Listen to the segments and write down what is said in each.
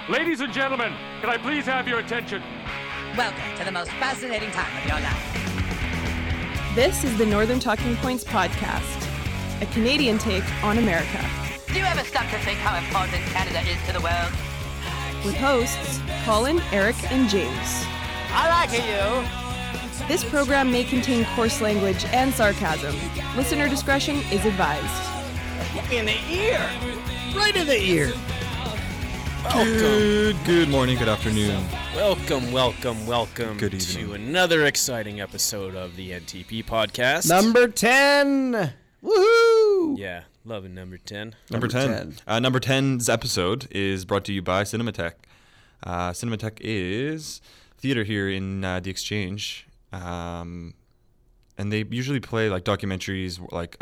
Ladies and gentlemen, can I please have your attention? Welcome to the most fascinating time of your life. This is the Northern Talking Points podcast, a Canadian take on America. Do you ever stop to think how important Canada is to the world? With hosts Colin, Eric, and James. I like you. This program may contain coarse language and sarcasm. Listener discretion is advised. In the ear! Right in the ear! Good morning, good afternoon. Welcome Good evening. to another exciting episode of the NTP podcast. Number 10! Woohoo! Yeah, loving number 10. Number 10. Number 10's episode is brought to you by Cinematheque. Cinematheque is theater here in the Exchange. And they usually play like documentaries like...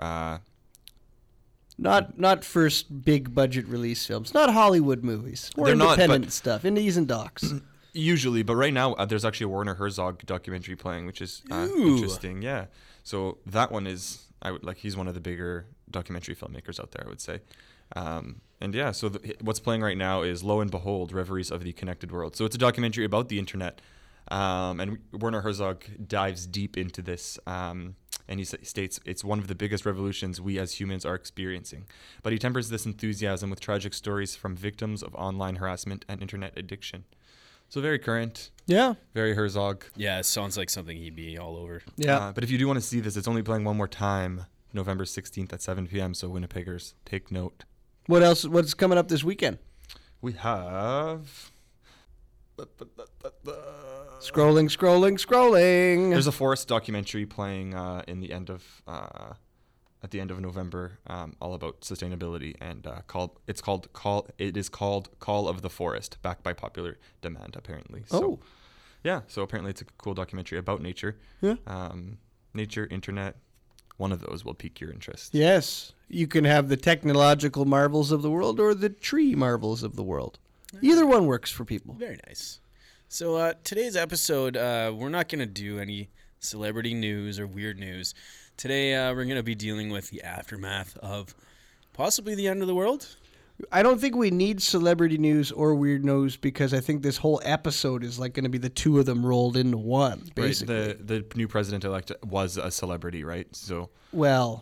Not first big budget release films, not Hollywood movies, or They're not, independent but- stuff, indies and docs. Usually, but right now there's actually a Werner Herzog documentary playing, which is interesting. Yeah, so that one is he's one of the bigger documentary filmmakers out there, I would say. And yeah, so what's playing right now is Lo and Behold: Reveries of the Connected World. So it's a documentary about the internet, and Werner Herzog dives deep into this. And he states it's one of the biggest revolutions we as humans are experiencing. But he tempers this enthusiasm with tragic stories from victims of online harassment and internet addiction. So very current, Yeah. very Herzog. Yeah, it sounds like something he'd be all over. Yeah. But if you do want to see this, it's only playing one more time, November 16th at 7 p.m. So Winnipeggers, take note. What else? What's coming up this weekend? We have... Scrolling. There's a forest documentary playing at the end of November, all about sustainability, and it is called Call of the Forest, backed by popular demand, apparently. So, yeah. So apparently it's a cool documentary about nature. Yeah. Nature, internet. One of those will pique your interest. Yes. You can have the technological marvels of the world or the tree marvels of the world. Either one works for people. Very nice. So today's episode, we're not going to do any celebrity news or weird news. Today we're going to be dealing with the aftermath of possibly the end of the world. I don't think we need celebrity news or weird news because I think this whole episode is like going to be the two of them rolled into one, basically. Right. The new president-elect was a celebrity, right? So Well,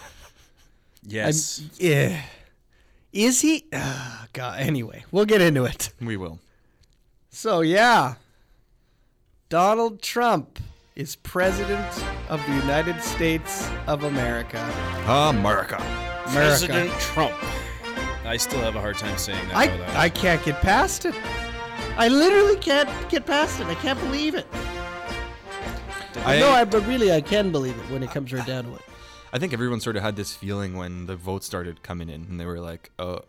Yes. yeah. Is he? God. Anyway, we'll get into it. we will. So, yeah. Donald Trump is president of the United States of America. America. President Trump. I still have a hard time saying that. I can't get past it. I literally can't get past it. I can't believe it. But really, I can believe it when it comes right down to it. I think everyone sort of had this feeling when the votes started coming in, and they were like, I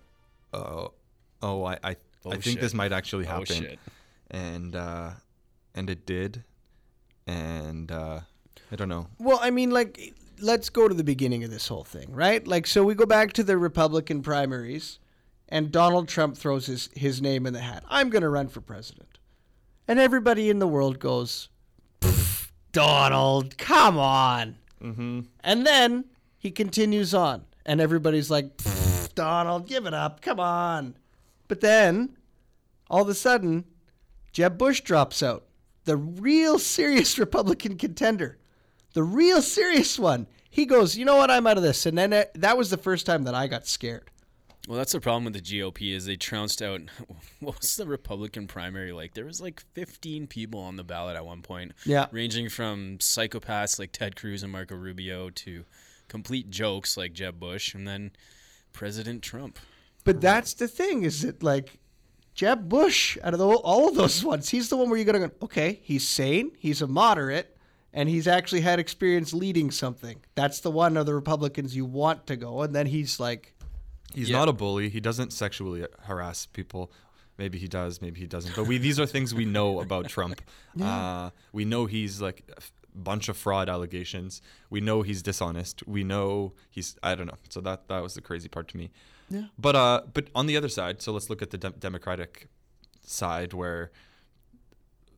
think shit. this might actually happen. Oh, shit. And it did. And I don't know. Well, I mean, like, let's go to the beginning of this whole thing, right? Like, so we go back to the Republican primaries, and Donald Trump throws his name in the hat. I'm going to run for president. And everybody in the world goes, Donald, come on. Mm-hmm. And then he continues on, and everybody's like, Donald, give it up, come on. But then, all of a sudden, Jeb Bush drops out, the real serious Republican contender, the real serious one. He goes, you know what, I'm out of this. And then that was the first time that I got scared. Well, that's the problem with the GOP is they trounced out. What was the Republican primary like? There was like 15 people on the ballot at one point. Yeah. Ranging from psychopaths like Ted Cruz and Marco Rubio to complete jokes like Jeb Bush and then President Trump. But that's the thing, is that like Jeb Bush, out of all of those ones, he's the one where you're going to go, okay, he's sane, he's a moderate, and he's actually had experience leading something. That's the one of the Republicans you want to go. And then he's like... He's not a bully. He doesn't sexually harass people. Maybe he does, maybe he doesn't. But these are things we know about Trump. Yeah. We know he's like a bunch of fraud allegations. We know he's dishonest. We know he's, I don't know. So that was the crazy part to me. Yeah. But on the other side, so let's look at the Democratic side where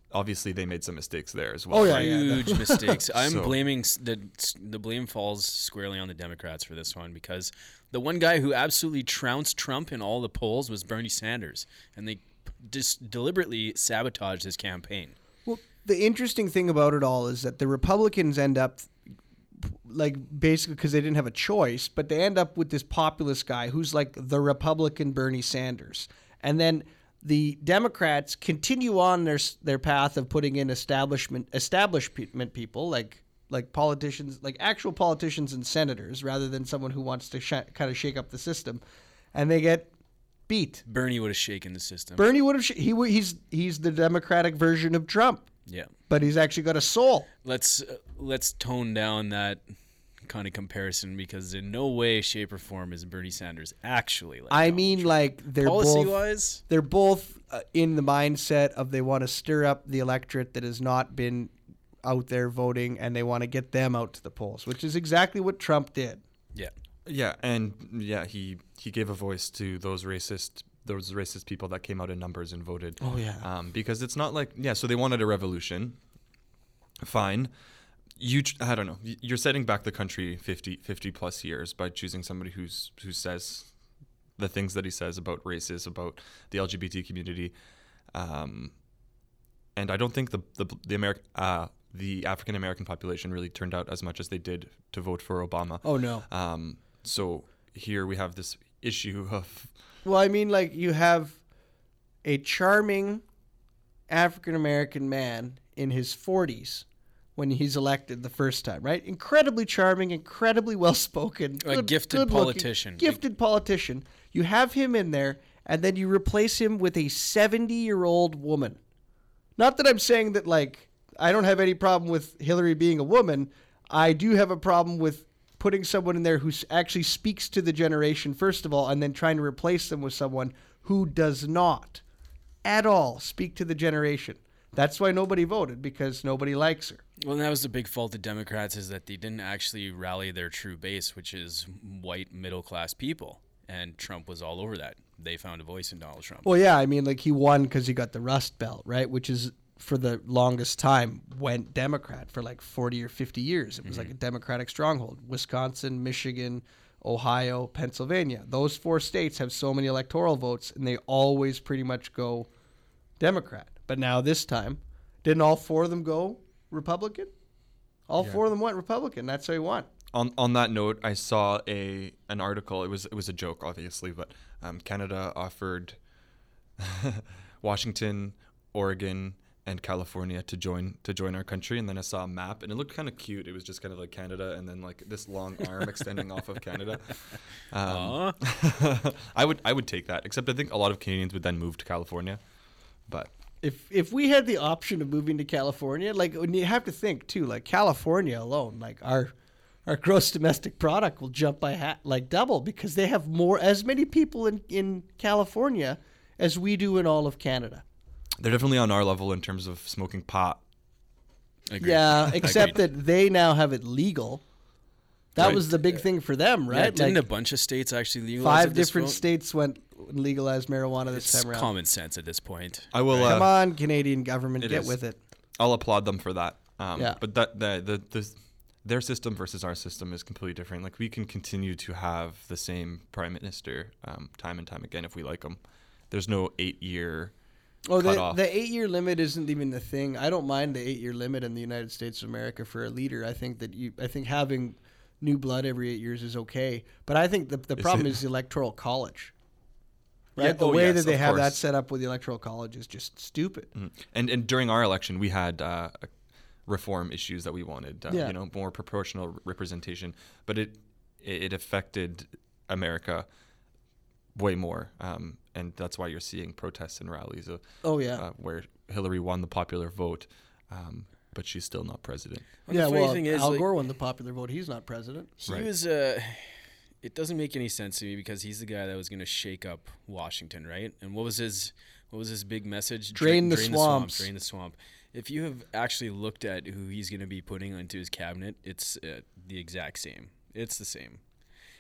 obviously they made some mistakes there as well. Oh, yeah, right? Huge mistakes. I'm So- blaming the blame falls squarely on the Democrats for this one, because the one guy who absolutely trounced Trump in all the polls was Bernie Sanders, and they just deliberately sabotaged his campaign. Well, the interesting thing about it all is that the Republicans end up, like, basically because they didn't have a choice, but they end up with this populist guy who's like the Republican Bernie Sanders. And then the Democrats continue on their path of putting in establishment people, like politicians, like actual politicians and senators, rather than someone who wants to kind of shake up the system. And they get beat. Bernie would have shaken the system. Bernie would have. He's the Democratic version of Trump, Yeah. but he's actually got a soul. Let's tone down that kind of comparison, because in no way, shape, or form is Bernie Sanders actually like I Donald mean, Trump. like Policy-wise, they're both in the mindset of they want to stir up the electorate that has not been out there voting, and they want to get them out to the polls, which is exactly what Trump did. yeah. Yeah, and he gave a voice to those racist people that came out in numbers and voted. Oh, yeah. Because it's not like, so they wanted a revolution. Fine. I don't know. You're setting back the country 50 plus years by choosing somebody who says the things that he says about races, about the LGBT community. And I don't think the African American population really turned out as much as they did to vote for Obama. Oh no. So here we have this issue of... Well, I mean, like, you have a charming African American man in his 40s when he's elected the first time, right? Incredibly charming, incredibly well-spoken. A gifted good-looking, politician. Gifted politician. You have him in there, and then you replace him with a 70-year-old woman. Not that I'm saying that, like, I don't have any problem with Hillary being a woman. I do have a problem with putting someone in there who actually speaks to the generation, first of all, and then trying to replace them with someone who does not at all speak to the generation. That's why nobody voted, because nobody likes her. Well, that was the big fault of Democrats, is that they didn't actually rally their true base, which is white middle-class people. And Trump was all over that. They found a voice in Donald Trump. Well, yeah, I mean, like, he won because he got the Rust Belt, right? Which is, for the longest time, went Democrat for like 40 or 50 years. It was like a Democratic stronghold. Wisconsin, Michigan, Ohio, Pennsylvania. Those 4 states have so many electoral votes, and they always pretty much go Democrat. But now this time, didn't all 4 of them go Republican? All 4 of them went Republican. That's how he won. On that note, I saw an article. It was a joke, obviously, but Canada offered Washington, Oregon, and California to join our country, and then I saw a map, and it looked kind of cute. It was just kind of like Canada, and then like this long arm extending off of Canada. I would take that, except I think a lot of Canadians would then move to California. But If we had the option of moving to California, like, you have to think too, like California alone, like our gross domestic product will jump by double, because they have as many people in California as we do in all of Canada. they're definitely on our level in terms of smoking pot. Agreed. Yeah, except Agreed. that they now have it legal. That Right. was the big thing for them, right? Yeah, didn't Like, a bunch of states actually legalize 5 it this different vote? states went legalized marijuana this It's time around. common sense at this point. I will. Come on, Canadian government, it get is. with it. I'll applaud them for that. Yeah. But their system versus our system is completely different. Like, we can continue to have the same prime minister time and time again if we like them. There's no 8-year Oh, cutoff. the 8-year limit isn't even the thing. I don't mind the 8-year limit in the United States of America for a leader. I think having new blood every 8 years is okay. But I think the problem is the Electoral College. Right? Yeah, The oh, way yes, that they of have that course. set up with the Electoral College is just stupid. And during our election, we had reform issues that we wanted. Yeah. More proportional representation. But it affected America way more, and that's why you're seeing protests and rallies. Oh, yeah. Where Hillary won the popular vote, but she's still not president. Well, Yeah, the funny well, thing is, Al like, Gore won the popular vote. He's not president. he Right. was it doesn't make any sense to me, because he's the guy that was going to shake up Washington, right? And what was his big message? Drain the Drain swamps. Drain the swamp. If you have actually looked at who he's going to be putting into his cabinet, it's the exact same. It's the same.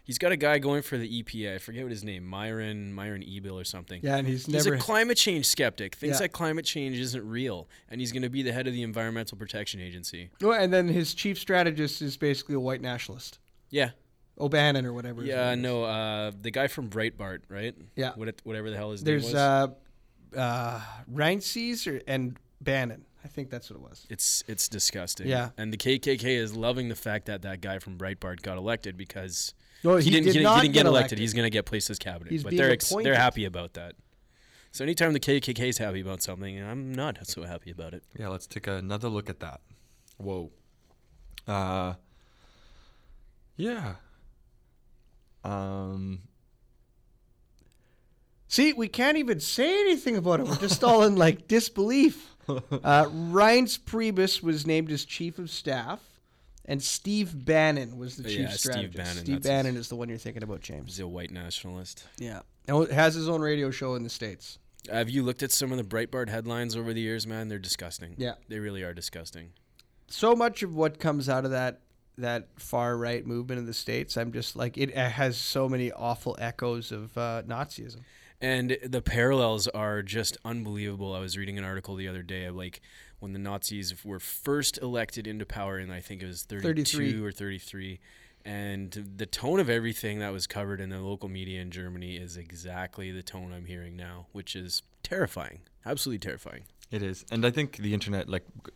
He's got a guy going for the EPA. I forget what his name, Myron Ebill or something. Yeah, and he's He's never. a climate change skeptic. Thinks Yeah. that climate change isn't real, and he's going to be the head of the Environmental Protection Agency. Well, and then his chief strategist is basically a white nationalist. Yeah. O'Bannon or whatever. his Yeah, name is. no, the guy from Breitbart, right? Yeah. Whatever the hell his There's name was. Reinces and Bannon. I think that's what it was. It's disgusting. Yeah. And the KKK is loving the fact that guy from Breitbart got elected because No, he didn't get elected. He's going to get placed as cabinet. He's but being they're appointed. happy about that. So anytime the KKK is happy about something, I'm not so happy about it. Yeah, let's take another look at that. Whoa. Yeah. See, we can't even say anything about it. We're just all in like disbelief. Reince Priebus was named as chief of staff, and Steve Bannon was the chief Yeah, Steve strategist. Bannon, Steve that's Bannon is the one you're thinking about, James. He's a white nationalist. Yeah, and has his own radio show in the States. Have you looked at some of the Breitbart headlines over the years, man? They're disgusting. Yeah. They really are disgusting. So much of what comes out of that far right movement in the States, I'm just like, it has so many awful echoes of Nazism. And the parallels are just unbelievable. I was reading an article the other day of like when the Nazis were first elected into power in I think it was 32 or 33. And the tone of everything that was covered in the local media in Germany is exactly the tone I'm hearing now, which is terrifying. Absolutely terrifying. It is. And I think the internet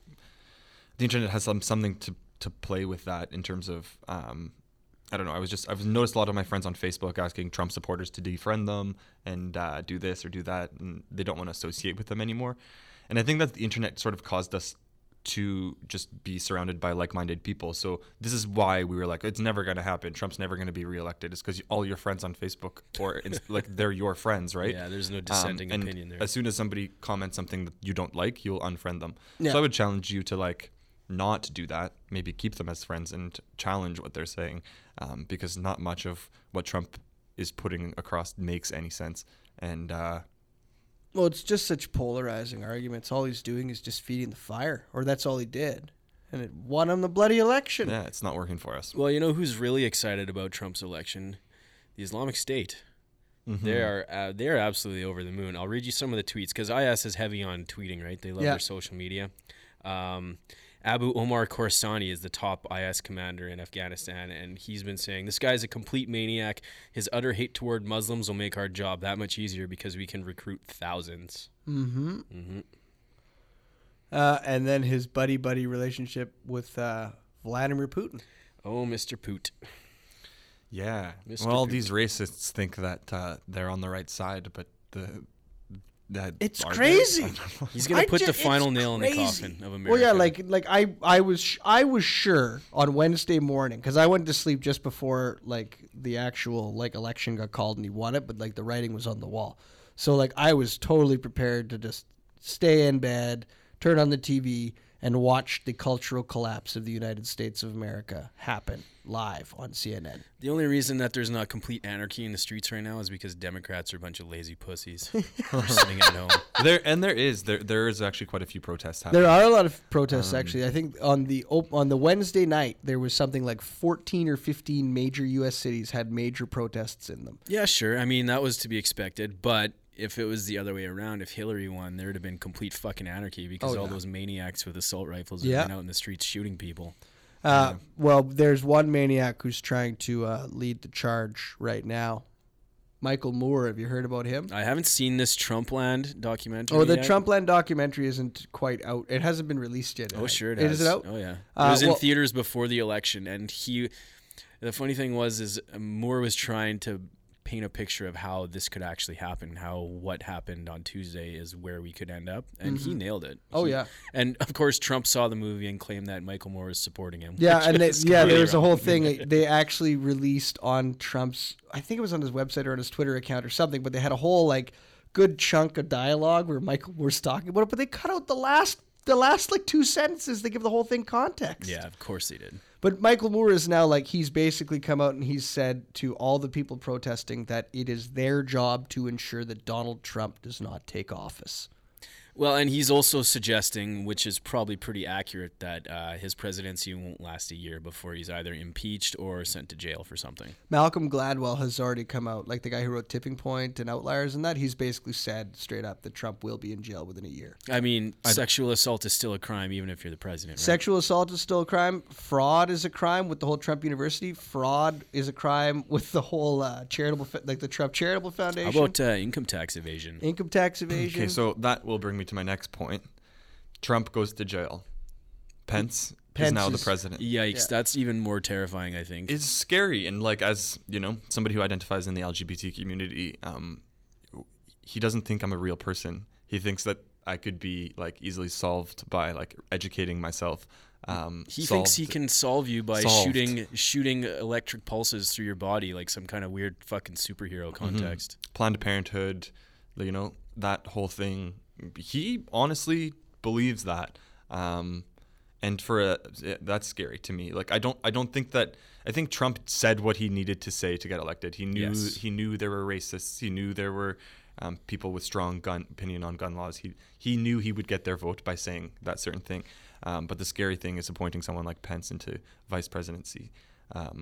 has something to play with that in terms of I don't know. I've noticed a lot of my friends on Facebook asking Trump supporters to defriend them and do this or do that, and they don't want to associate with them anymore. And I think that the internet sort of caused us to just be surrounded by like-minded people. So this is why we were like, it's never going to happen. Trump's never going to be reelected. It's because all your friends on Facebook or like they're your friends, right? Yeah, there's no dissenting and opinion there. As soon as somebody comments something that you don't like, you'll unfriend them. Yeah. So I would challenge you to like not do that. Maybe keep them as friends and challenge what they're saying, because not much of what Trump is putting across makes any sense. And Well, it's just such polarizing arguments. All he's doing is just feeding the fire, or that's all he did. And it won him the bloody election. yeah, it's not working for us. Well, you know who's really excited about Trump's election? The Islamic State. Mm-hmm. They are absolutely over the moon. I'll read you some of the tweets because IS is heavy on tweeting, right? They love Yeah. their social media. Abu Omar Khorsani is the top IS commander in Afghanistan, and he's been saying, this guy's a complete maniac. His utter hate toward Muslims will make our job that much easier because we can recruit thousands. And then his buddy-buddy relationship with Vladimir Putin. Oh, Mr. Poot. Yeah. Mr. Well, Poot. these racists think that they're on the right side, but It's are they? crazy. I don't know. He's going to put the it's final nail in the crazy. coffin of America. Well, yeah, like I was sure on Wednesday morning because I went to sleep just before like the actual like election got called and he won it, but like the writing was on the wall. So like I was totally prepared to just stay in bed, turn on the TV, and watch the cultural collapse of the United States of America happen live on CNN. The only reason that there's not complete anarchy in the streets right now is because Democrats are a bunch of lazy pussies. They're sitting at home. There is actually quite a few protests happening. There are a lot of protests actually. I think on the Wednesday night there was something like 14 or 15 major U.S. cities had major protests in them. Yeah, sure. I mean, that was to be expected. But if it was the other way around, if Hillary won, there would have been complete fucking anarchy because all those maniacs with assault rifles would have been out in the streets shooting people. Well, there's one maniac who's trying to lead the charge right now. Michael Moore, have you heard about him? I haven't seen this Trumpland documentary Oh, the yet. Trumpland documentary isn't quite out. It hasn't been released yet. Oh, sure it Is has. it out? Oh, yeah. It was in well- theaters before the election, and the funny thing is Moore was trying to paint a picture of how this could actually happen, how what happened on Tuesday is where we could end up, and he nailed it. Oh, yeah. And of course, Trump saw the movie and claimed that Michael Moore was supporting him. Yeah, which and is there completely was a wrong. whole thing. They actually released on Trump's, I think it was on his website or on his Twitter account or something, but they had a whole like good chunk of dialogue where Michael was talking about it, but they cut out the last like 2 sentences. They give the whole thing context. Yeah, of course they did. But Michael Moore is now like, he's basically come out and he's said to all the people protesting that it is their job to ensure that Donald Trump does not take office. Well, and he's also suggesting, which is probably pretty accurate, that his presidency won't last a year before he's either impeached or sent to jail for something. Malcolm Gladwell has already come out, like the guy who wrote Tipping Point and Outliers and that. He's basically said straight up that Trump will be in jail within a year. I mean, sexual assault is still a crime, even if you're the president, right? Sexual assault is still a crime. Fraud is a crime with the whole Trump University. Fraud is a crime with the whole charitable, like the Trump Charitable Foundation. How about income tax evasion? Income tax evasion. Okay, so that will bring me to my next point. Trump goes to jail. Pence is now the president. Yikes, that's even more terrifying, I think. It's scary, and like, as you know, somebody who identifies in the LGBT community, he doesn't think I'm a real person. He thinks that I could be like easily solved by like educating myself. He thinks he can solve you by shooting electric pulses through your body, like some kind of weird fucking superhero context. Planned Parenthood, you know, that whole thing. He honestly believes that, and that's scary to me. Like, I don't think that. I think Trump said what he needed to say to get elected. He knew there were racists. He knew there were people with strong opinion on gun laws. He knew he would get their vote by saying that certain thing. But the scary thing is appointing someone like Pence into vice presidency. I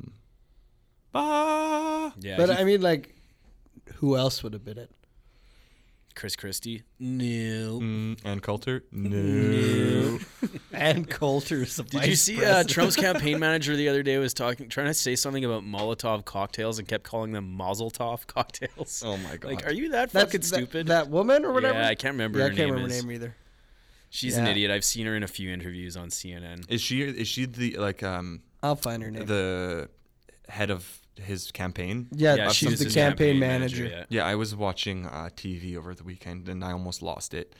mean, like, who else would have been it? Chris Christie? No. Ann Coulter? No. Ann Coulter's the vice Did you see president. Trump's campaign manager the other day was trying to say something about Molotov cocktails and kept calling them Mazel Tov cocktails? Oh my God. Like, are you that That's fucking stupid? That woman or whatever? Yeah, I can't remember I her can't name remember is. her name either. She's an idiot. I've seen her in a few interviews on CNN. Is she the like I'll find her name. the head of his campaign? Yeah, she she's was the his campaign manager. Yeah, I was watching TV over the weekend and I almost lost it.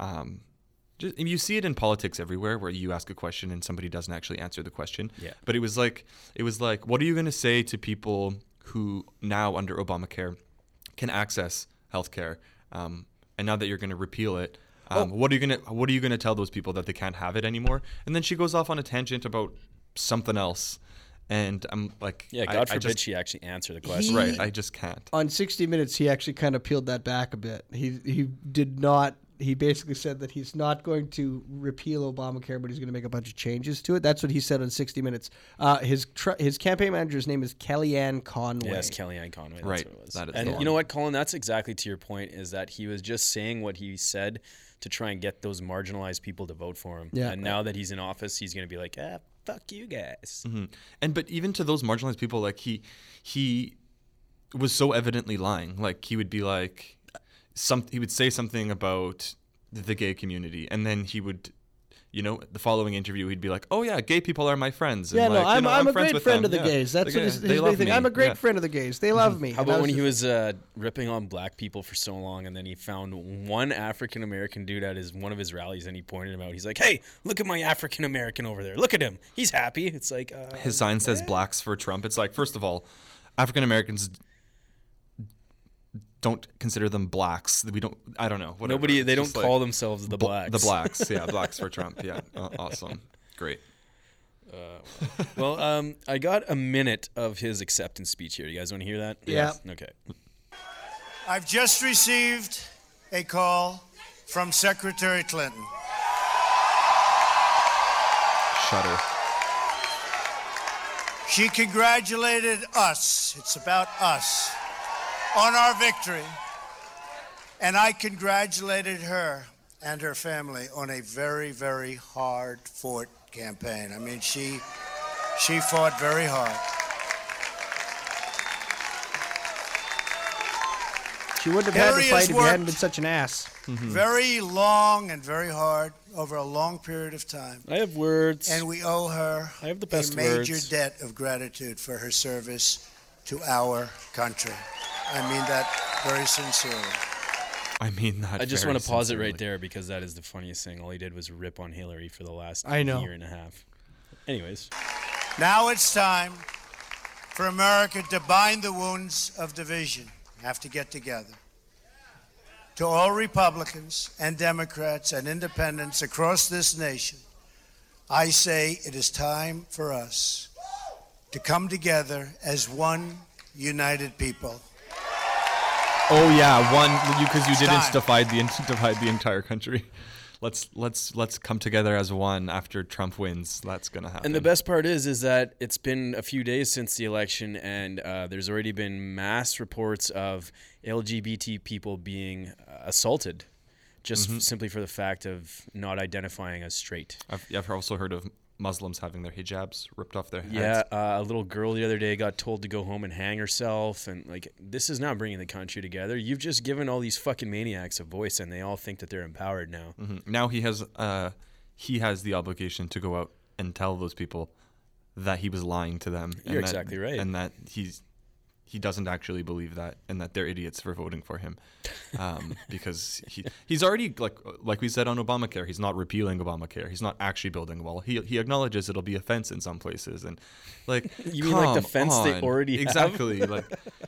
You see it in politics everywhere, where you ask a question and somebody doesn't actually answer the question. Yeah. But it was like, what are you going to say to people who now under Obamacare can access healthcare, and now that you're going to repeal it, what are you gonna tell those people, that they can't have it anymore? And then she goes off on a tangent about something else. And I'm like, Yeah, God forbid she actually answer the question. Right, I just can't. On 60 Minutes, he actually kind of peeled that back a bit. He did not. He basically said that he's not going to repeal Obamacare, but he's going to make a bunch of changes to it. That's what he said on 60 Minutes. His campaign manager's name is Kellyanne Conway. Yes, Kellyanne Conway. That's Right, what it was. that is the And one. you know what, Colin? That's exactly to your point, is that he was just saying what he said to try and get those marginalized people to vote for him. Yeah. And now that he's in office, he's going to be like, fuck you guys. Mm-hmm. But even to those marginalized people, like he was so evidently lying. Like, he would be like, he would say something about the gay community, and then he would, the following interview he'd be like, "Oh yeah, gay people are my friends." And I'm a friends great with friend them. of the Yeah. gays. That's They what his they big love thing. me. I'm a great Yeah. friend of the gays. They love me. How And I about when just- he was ripping on black people for so long, and then he found one African American dude at one of his rallies, and he pointed him out. He's like, "Hey, look at my African American over there. Look at him. He's happy." It's like His sign says "Blacks for Trump." It's like, first of all, African Americans don't consider them blacks. We don't. I don't know. Whatever. nobody. They It's don't just like, call themselves the blacks. The blacks. Yeah, blacks for Trump. Yeah, awesome, great. Well, I got a minute of his acceptance speech here. You guys want to hear that? Yeah. Okay. I've just received a call from Secretary Clinton. Shudder. She congratulated us, it's about us, on our victory. And I congratulated her and her family on a very, very hard-fought campaign. I mean, she fought very hard. She wouldn't have had Hillary to fight has if he hadn't worked- been such an ass. Very long and very hard over a long period of time. I have words. And we owe her I have the best a major words. debt of gratitude for her service to our country. I mean that very sincerely. I mean that. I just very want to pause it sincerely. right there because that is the funniest thing. All he did was rip on Hillary for the last I know. year and a half. Anyways, Now it's time for America to bind the wounds of division. We have to get together. To all Republicans and Democrats and independents across this nation, I say it is time for us to come together as one united people. Oh yeah, one because you didn't time. divide the entire country. Let's come together as one after Trump wins. That's gonna happen. And the best part is that it's been a few days since the election, and there's already been mass reports of LGBT people being assaulted, just simply for the fact of not identifying as straight. I've also heard of Muslims having their hijabs ripped off their heads. Yeah, a little girl the other day got told to go home and hang herself, and like this is not bringing the country together. You've just given all these fucking maniacs a voice, and they all think that they're empowered now. Now he has the obligation to go out and tell those people that he was lying to them. You're exactly right, and that he doesn't actually believe that, and that they're idiots for voting for him, because he's already like we said on Obamacare, he's not repealing Obamacare, he's not actually building a wall. He acknowledges it'll be a fence in some places, and like you mean like the fence they already have? Exactly, like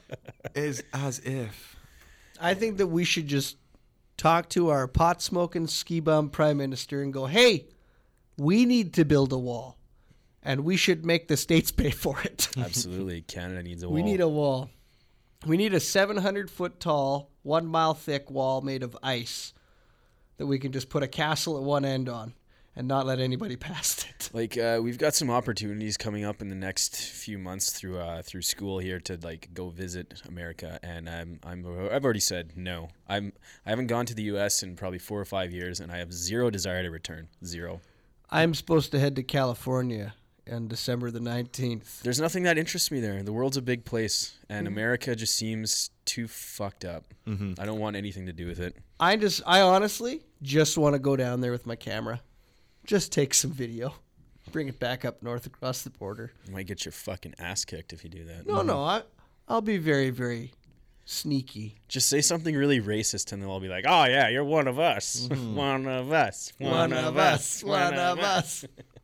is as if. I think that we should just talk to our pot smoking ski bum prime minister and go, hey, we need to build a wall. And we should make the states pay for it. Absolutely. Canada needs a wall. We need a wall. We need a 700-foot tall, 1 mile thick wall made of ice that we can just put a castle at one end on and not let anybody past it. Like we've got some opportunities coming up in the next few months through school here to like go visit America, and I've already said no. I haven't gone to the U.S. in probably 4 or 5 years, and I have zero desire to return. Zero. I'm supposed to head to California on December the 19th. There's nothing that interests me there. The world's a big place, and America just seems too fucked up. I don't want anything to do with it. I honestly just want to go down there with my camera. Just take some video. Bring it back up north across the border. You might get your fucking ass kicked if you do that. No, I'll be very, very sneaky. Just say something really racist, and they'll all be like, oh, yeah, you're one of us. One of us. One of us. One of us.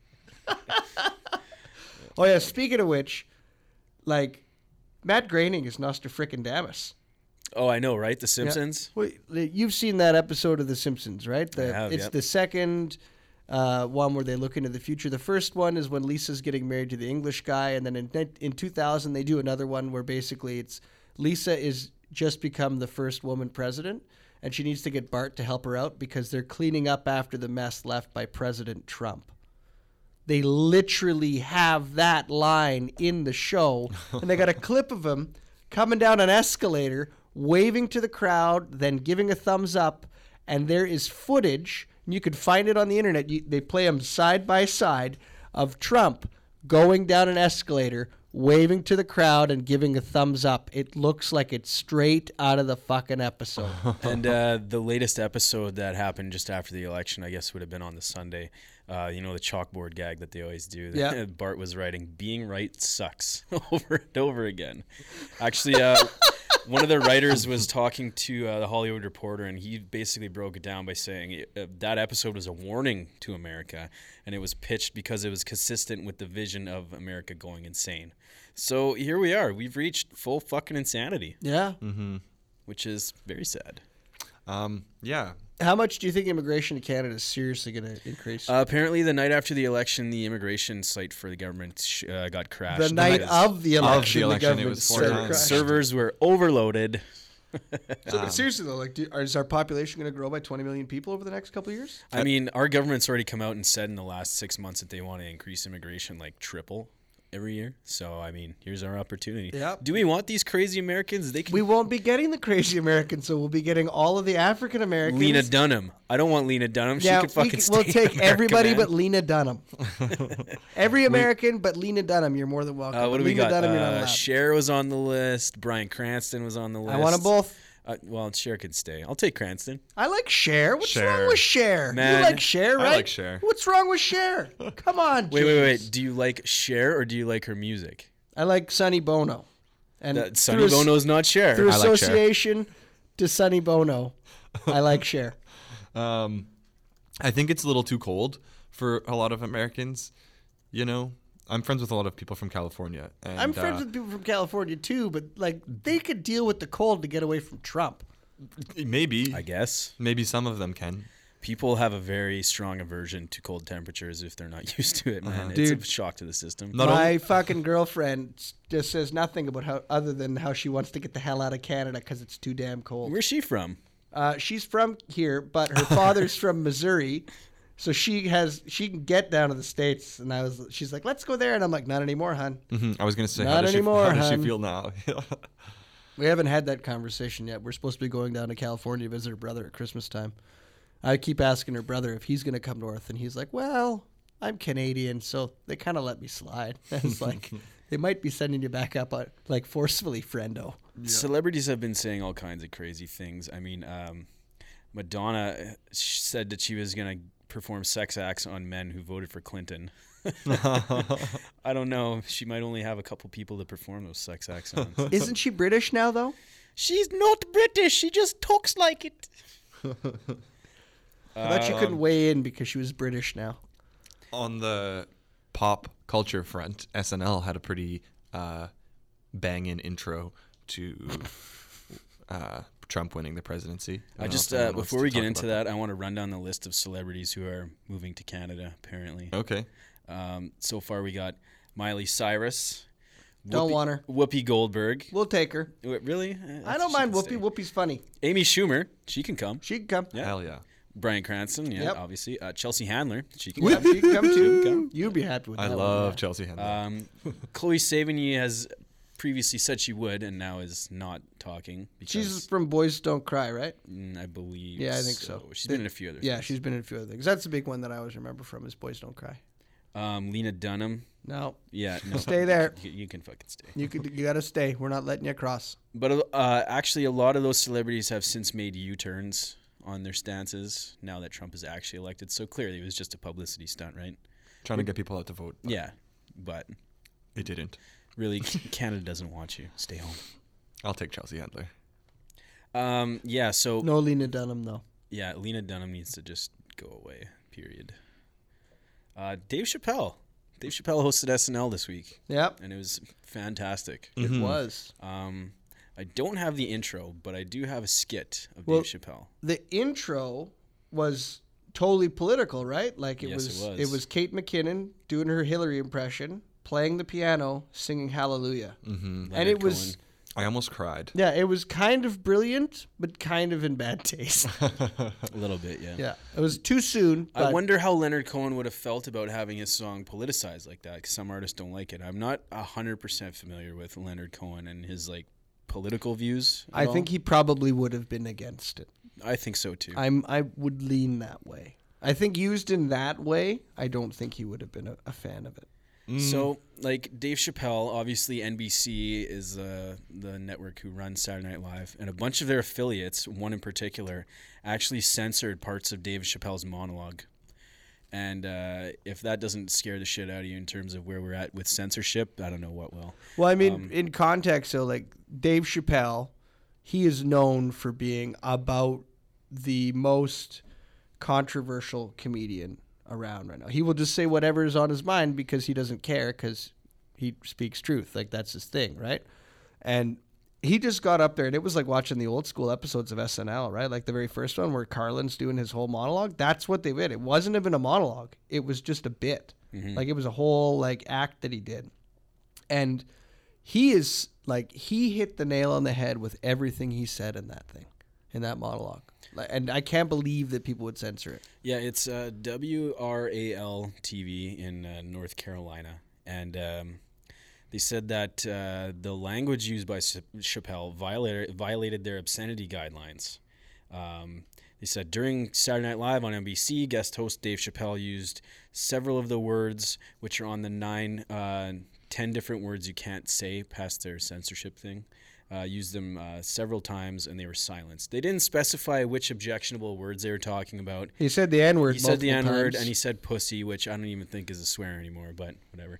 Oh, yeah, speaking of which, like, Matt Groening is Nostradamus. Oh, I know, right? The Simpsons? Yeah. Well, you've seen that episode of The Simpsons, right? It's the second one where they look into the future. The first one is when Lisa's getting married to the English guy, and then in 2000 they do another one where basically it's Lisa is just become the first woman president, and she needs to get Bart to help her out because they're cleaning up after the mess left by President Trump. They literally have that line in the show, and they got a clip of him coming down an escalator, waving to the crowd, then giving a thumbs up, and there is footage, and you can find it on the internet. They play them side by side of Trump going down an escalator, waving to the crowd and giving a thumbs up. It looks like it's straight out of the fucking episode. And the latest episode that happened just after the election, I guess would have been on the Sunday. The chalkboard gag that they always do. Yeah. Bart was writing, "Being right sucks," over and over again. Actually, one of the writers was talking to the Hollywood Reporter, and he basically broke it down by saying that episode was a warning to America, and it was pitched because it was consistent with the vision of America going insane. So here we are. We've reached full fucking insanity. Yeah. Which is very sad. Yeah. How much do you think immigration to Canada is seriously going to increase? Apparently, the night after the election, the immigration site for the government got crashed. The night of the election, it the government was 4 times. crashed. Servers were overloaded. So, seriously though, is our population going to grow by 20 million people over the next couple of years? I mean, our government's already come out and said in the last 6 months that they want to increase immigration like triple every year. So, I mean, here's our opportunity. Yep. Do we want these crazy Americans? We won't be getting the crazy Americans, so we'll be getting all of the African Americans. Lena Dunham. I don't want Lena Dunham. Yeah, she could fucking stay we'll in take America, everybody man. but Lena Dunham. Every American but Lena Dunham. You're more than welcome. What do we Lena got? Dunham, you're not allowed. Cher was on the list. Bryan Cranston was on the list. I want them both. Well, Cher could stay. I'll take Cranston. I like Cher. What's Cher. wrong with Cher? Man, you like Cher, right? I like Cher. What's wrong with Cher? Come on, Wait. James. Do you like Cher or do you like her music? I like Sonny Bono. And Sonny Bono's not Cher. Through I like Cher. association to Sonny Bono, I like Cher. I think it's a little too cold for a lot of Americans. I'm friends with a lot of people from California. And, I'm friends with people from California too, but like they could deal with the cold to get away from Trump. Maybe. I guess. Maybe some of them can. People have a very strong aversion to cold temperatures if they're not used to it, man. It's Dude. a shock to the system. My fucking girlfriend just says nothing about how, other than how she wants to get the hell out of Canada because it's too damn cold. Where's she from? She's from here, but her father's from Missouri, so she can get down to the States. And she's like, let's go there, and I'm like, not anymore, hon. I was gonna say, Not anymore, how does she hun. feel now? We haven't had that conversation yet. We're supposed to be going down to California to visit her brother at Christmas time. I keep asking her brother if he's going to come north, and he's like, well, I'm Canadian, so they kind of let me slide. And it's like, they might be sending you back up, like, forcefully, friendo. Celebrities have been saying all kinds of crazy things. I mean, Madonna said that she was going to perform sex acts on men who voted for Clinton. I don't know. She might only have a couple people to perform those sex acts on. Isn't she British now, though? She's not British. She just talks like it. I thought she couldn't weigh in because she was British now. On the pop culture front, SNL had a pretty banging intro to Trump winning the presidency. I just before we get into that, I want to run down the list of celebrities who are moving to Canada. Apparently, Okay. so far we got Miley Cyrus. Don't want her. Whoopi Goldberg. We'll take her. Really? I don't mind Whoopi. Whoopi's funny. Amy Schumer. She can come. She can come. Yeah. Hell yeah. Bryan Cranston. Yeah, Yep. obviously. Chelsea Handler. She can Yep, come. she can come too. Come. You'd be happy with I that love one. Chelsea Handler. Chloe Sevigny has previously said she would, and now is not talking. Because, She's from Boys Don't Cry, right? I believe. Yeah, I think so. She's been in a few other. Yeah, things. she's been in a few other things. That's the big one that I always remember from is Boys Don't Cry. Lena Dunham. No, Yeah, no. Stay there. You can fucking stay. you gotta stay. We're not letting you cross. But actually, a lot of those celebrities have since made U-turns on their stances now that Trump is actually elected. So clearly, it was just a publicity stunt, right? Trying to get people out to vote. But Yeah, but It didn't. really, Canada doesn't want you. Stay home. I'll take Chelsea Handler. Yeah. So No Lena Dunham though. yeah, Lena Dunham needs to just go away. Period. Dave Chappelle. Dave Chappelle hosted SNL this week, Yep, and it was fantastic. it was. I don't have the intro, but I do have a skit of Well, Dave Chappelle. The intro was totally political, right? Like it Yes, was. it was. It was Kate McKinnon doing her Hillary impression, playing the piano, singing Hallelujah, and Leonard it was. Cohen. I almost cried. Yeah, it was kind of brilliant, but kind of in bad taste. A little bit, yeah. Yeah, it was too soon. I but wonder how Leonard Cohen would have felt about having his song politicized like that, because some artists don't like it. I'm not 100% familiar with Leonard Cohen and his like political views. I think he probably would have been against it. I think so too. I would lean that way. I think used in that way, I don't think he would have been a fan of it. So, like Dave Chappelle, obviously NBC is the network who runs Saturday Night Live, and a bunch of their affiliates, one in particular, actually censored parts of Dave Chappelle's monologue. And if that doesn't scare the shit out of you in terms of where we're at with censorship, I don't know what will. Well, I mean, in context, so like Dave Chappelle, he is known for being about the most controversial comedian around right now. He will just say whatever is on his mind because he doesn't care because he speaks truth. Like that's his thing, right? And he just got up there and it was like watching the old school episodes of SNL, right? Like the very first one where Carlin's doing his whole monologue. That's what they did. It wasn't even a monologue. It was just a bit. Like it was a whole like act that he did. And he is like, he hit the nail on the head with everything he said in that thing, in that monologue. And I can't believe that people would censor it. Yeah, it's WRAL TV in North Carolina. And they said that the language used by Chappelle violated their obscenity guidelines. They said during Saturday Night Live on NBC, guest host Dave Chappelle used several of the words, which are on the 10 different words you can't say past their censorship thing. Used them several times, and they were silenced. They didn't specify which objectionable words they were talking about. He said the N-word He said the multiple N-word, times. and he said pussy, which I don't even think is a swear anymore, but whatever.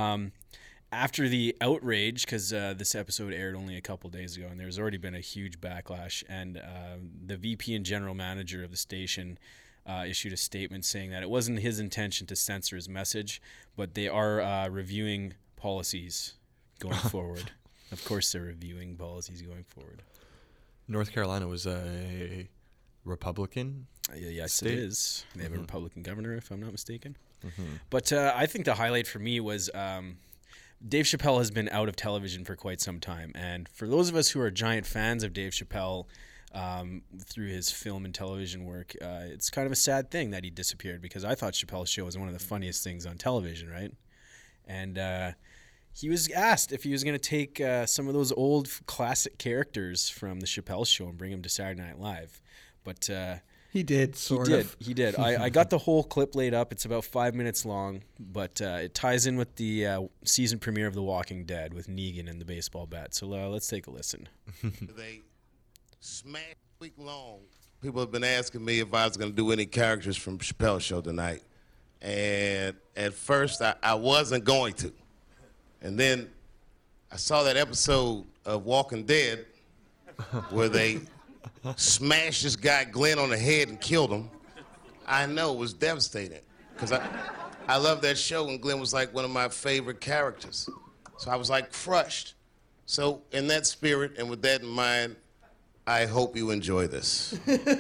After the outrage, because this episode aired only a couple days ago, and there's already been a huge backlash, and the VP and general manager of the station issued a statement saying that it wasn't his intention to censor his message, but they are reviewing policies going forward. Of course, they're reviewing policies going forward. North Carolina was a Republican. Yes, state. it is. They have a Republican governor, if I'm not mistaken. But I think the highlight for me was Dave Chappelle has been out of television for quite some time. And for those of us who are giant fans of Dave Chappelle through his film and television work, it's kind of a sad thing that he disappeared, because I thought Chappelle's Show was one of the funniest things on television, right? And he was asked if he was going to take some of those old classic characters from the Chappelle Show and bring them to Saturday Night Live. But He did, sort of. He did. I got the whole clip laid up. It's about 5 minutes long, but it ties in with the season premiere of The Walking Dead with Negan and the baseball bat. So let's take a listen. They smashed week long. People have been asking me if I was going to do any characters from Chappelle's Show tonight. And at first, I wasn't going to. And then I saw that episode of Walking Dead where they smashed this guy Glenn on the head and killed him. I know, it was devastating, because I love that show, and Glenn was like one of my favorite characters. So I was like crushed. So in that spirit and with that in mind, I hope you enjoy this.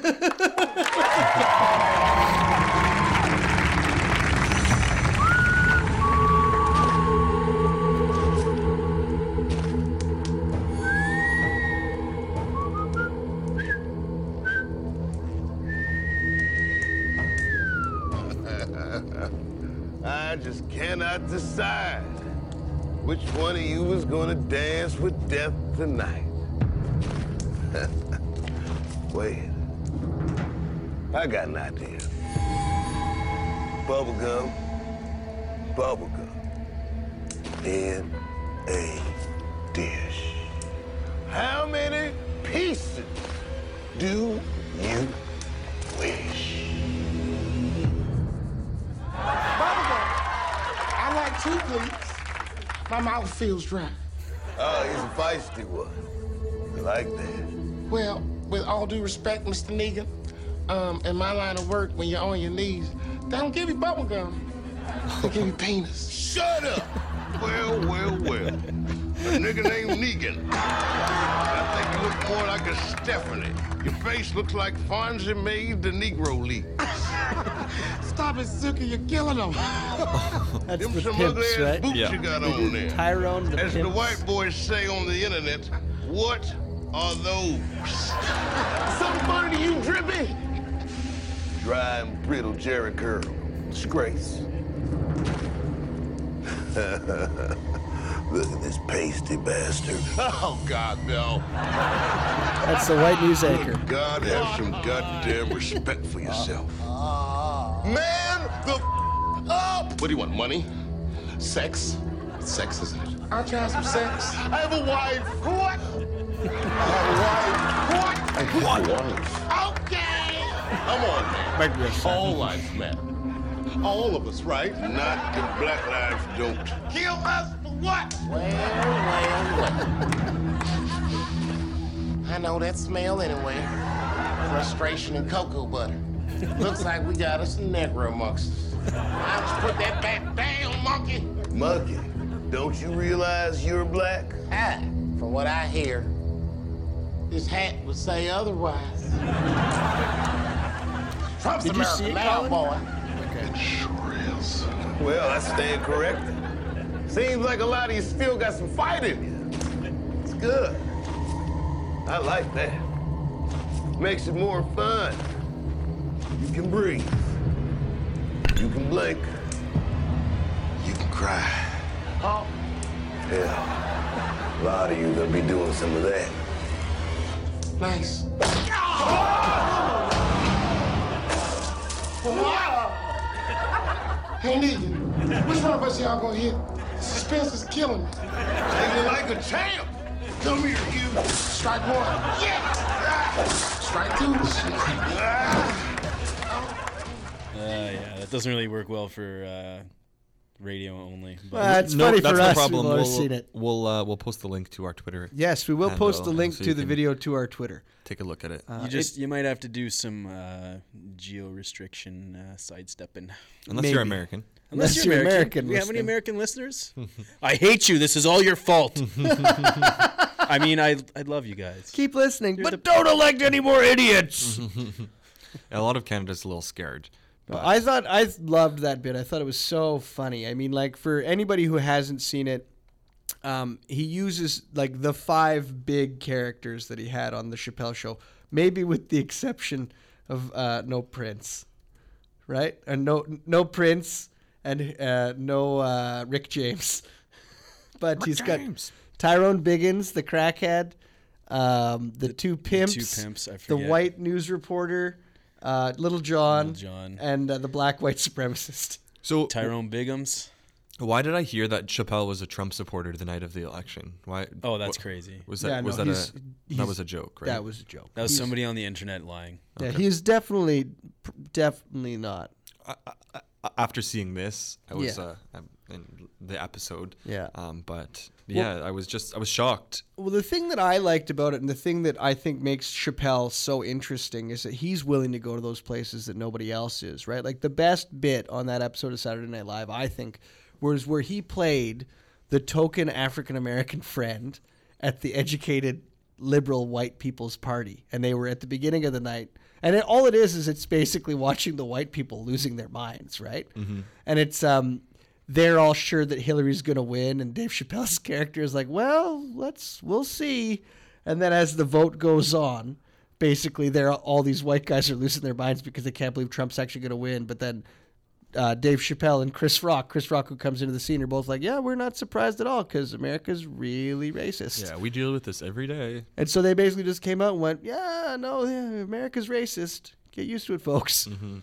I just cannot decide which one of you is gonna dance with death tonight. Wait, I got an idea. Bubblegum, in a dish. How many pieces do you wish? I like 2, please. My mouth feels dry. Oh, he's a feisty one. I like that. Well, with all due respect, Mr. Negan, in my line of work, when you're on your knees, they don't give you bubble gum. They give you penis. Shut up! Well. A nigga named Negan. I think you look more like a Stephanie. Your face looks like Fonzie made the Negro League. Stop it, Zuki, you're killing them. That's Them the some pimps, ugly-ass right? boots you got on there. Tyrone the As the pimps. white boys say on the internet, what are those? Something funny to you, Drippy? Dry and brittle Jerry curl. Disgrace. Look at this pasty bastard. Oh, God, no. That's the white news anchor. God, have some goddamn respect for yourself. Man, the up! What do you want, money? Sex? Sex, isn't it? I'll try some sex. I have a wife. What? I have a wife. Okay. Come on, man. All lives matter. All of us, right? Not if black lives don't. Kill us for what? Well. I know that smell anyway. Frustration and cocoa butter. Looks like we got us a Negro amongst us. I'll just put that back down, monkey. Monkey, don't you realize you're black? From what I hear, this hat would say otherwise. Trump's Did you see it, America now, Colin? boy. It sure is. Well, I stand corrected. Seems like a lot of you still got some fight in you. It's good. I like that. Makes it more fun. You can breathe. You can blink. You can cry. Oh, Yeah. A lot of you gonna be doing some of that. nice. Hey, Negan, which one of us y'all gonna hit? Suspense is killing me. Nigga like a champ. Come here, you. Strike 1. Yeah. Strike 2. Yeah, that doesn't really work well for radio only. But Well, it's funny that's for no us. problem. We've always seen it. We'll post the link to our Twitter. Yes, we will handle, post the link so to you the can video to our Twitter. Take a look at it. you might have to do some geo restriction sidestepping. Unless you're maybe. American. Unless you're American. Do we have any listening. American listeners? I hate you. This is all your fault. I I mean, I love you guys. Keep listening, but don't elect any more idiots. A lot of Canada's a little scared. I loved that bit. I thought it was so funny. I mean, like, for anybody who hasn't seen it, he uses like the 5 big characters that he had on the Chappelle Show, maybe with the exception of no Prince, right? And no Prince and no Rick James. But he's got Tyrone Biggins, the crackhead, the two pimps, I forget. the white news reporter, Little John, and the black white supremacist. So Tyrone Biggums. Why did I hear that Chappelle was a Trump supporter the night of the election? Why? Oh, that's crazy. Was that Yeah, no, that was a joke, right? That was a joke. That was somebody on the internet lying. Yeah, he's definitely not. After seeing this, I was Yeah. in the episode. Yeah. But yeah, I was shocked. Well, the thing that I liked about it, and the thing that I think makes Chappelle so interesting, is that he's willing to go to those places that nobody else is, right? Like, the best bit on that episode of Saturday Night Live, I think, was where he played the token African-American friend at the educated liberal white people's party. And they were at the beginning of the night. And all it is it's basically watching the white people losing their minds, right? Mm-hmm. And it's they're all sure that Hillary's going to win, and Dave Chappelle's character is like, well, we'll see. And then as the vote goes on, basically all these white guys are losing their minds because they can't believe Trump's actually going to win. But then Dave Chappelle and Chris Rock, who comes into the scene, are both like, yeah, we're not surprised at all because America's really racist. Yeah, we deal with this every day. And so they basically just came out and went, yeah, America's racist. Get used to it, folks. Mm-hmm.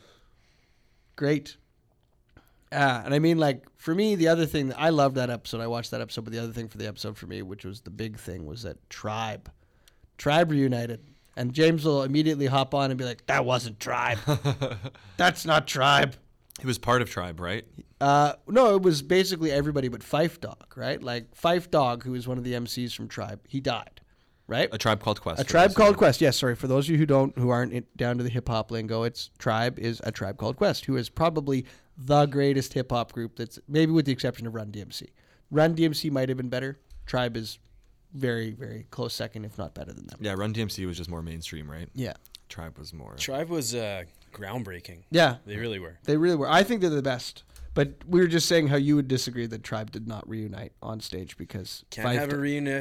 Great. And I mean, like, for me, the other thing, I loved that episode. I watched that episode, but the other thing for the episode for me, which was the big thing, was that Tribe reunited. And James will immediately hop on and be like, that wasn't Tribe. That's not Tribe. He was part of Tribe, right? No, it was basically everybody but Phife Dawg, right? Like, Phife Dawg, who was one of the MCs from Tribe, he died, right? A Tribe Called Quest. A Tribe Called Quest, yes, sorry. For those of you who aren't down to the hip-hop lingo, Tribe is a Tribe Called Quest, who is probably the greatest hip-hop group that's, maybe with the exception of Run DMC. Run DMC might have been better. Tribe is very, very close second, if not better than them. Yeah, Run DMC was just more mainstream, right? Yeah. Tribe was more... Tribe was groundbreaking. Yeah. They really were. They really were. I think they're the best. But we were just saying how you would disagree that Tribe did not reunite on stage because... Can't have a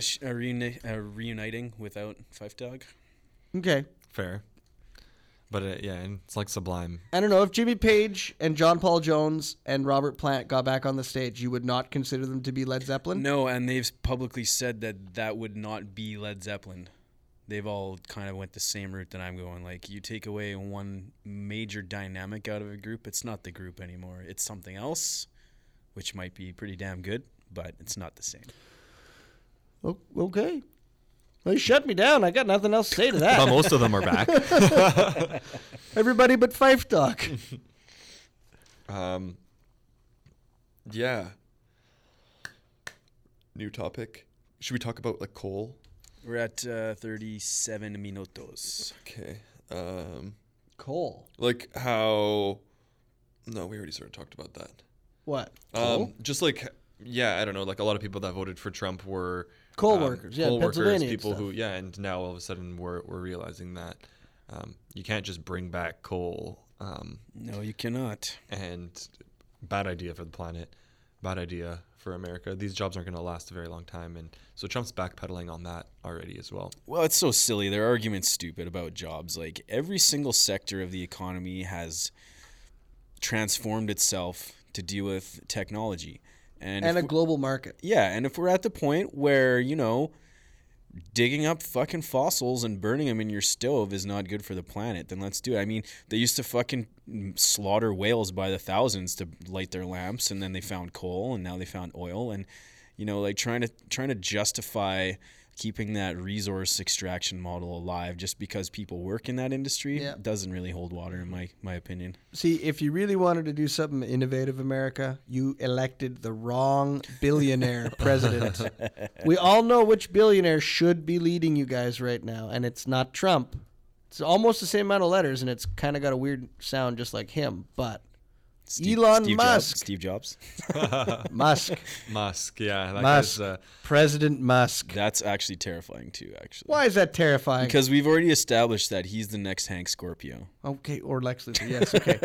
reuniting without Phife Dawg. Okay. Fair. But and it's like Sublime. I don't know. If Jimmy Page and John Paul Jones and Robert Plant got back on the stage, you would not consider them to be Led Zeppelin? No, and they've publicly said that would not be Led Zeppelin. They've all kind of went the same route that I'm going. Like, you take away one major dynamic out of a group, it's not the group anymore. It's something else, which might be pretty damn good, but it's not the same. Okay. Well, you shut me down. I got nothing else to say to that. Well, most of them are back. Everybody but Phife Dawg. Yeah. New topic. Should we talk about, like, coal? We're at 37 minutos. Okay. Coal. Like how... No, we already sort of talked about that. What? Coal? Just like, yeah, I don't know. Like, a lot of people that voted for Trump were... Coal workers. Yeah, coal Pennsylvania workers, people and who... Yeah, and now all of a sudden we're realizing that you can't just bring back coal. No, you cannot. And bad idea for the planet. Bad idea for America. These jobs aren't going to last a very long time. And so Trump's backpedaling on that already as well. Well, it's so silly. Their argument's stupid about jobs. Like, every single sector of the economy has transformed itself to deal with technology. And a global market. Yeah, and if we're at the point where, digging up fucking fossils and burning them in your stove is not good for the planet, then let's do it. I mean, they used to fucking slaughter whales by the thousands to light their lamps, and then they found coal, and now they found oil, and like trying to justify keeping that resource extraction model alive just because people work in that industry doesn't really hold water in my opinion. See, if you really wanted to do something innovative, America, you elected the wrong billionaire president. We all know which billionaire should be leading you guys right now, and it's not Trump. It's almost the same amount of letters, and it's kind of got a weird sound just like him, but Elon Musk. Steve Jobs. Musk. Musk, yeah. That Musk. guy's, President Musk. That's actually terrifying too, actually. Why is that terrifying? Because we've already established that he's the next Hank Scorpio. Okay, or Lex Luthor. Yes, okay.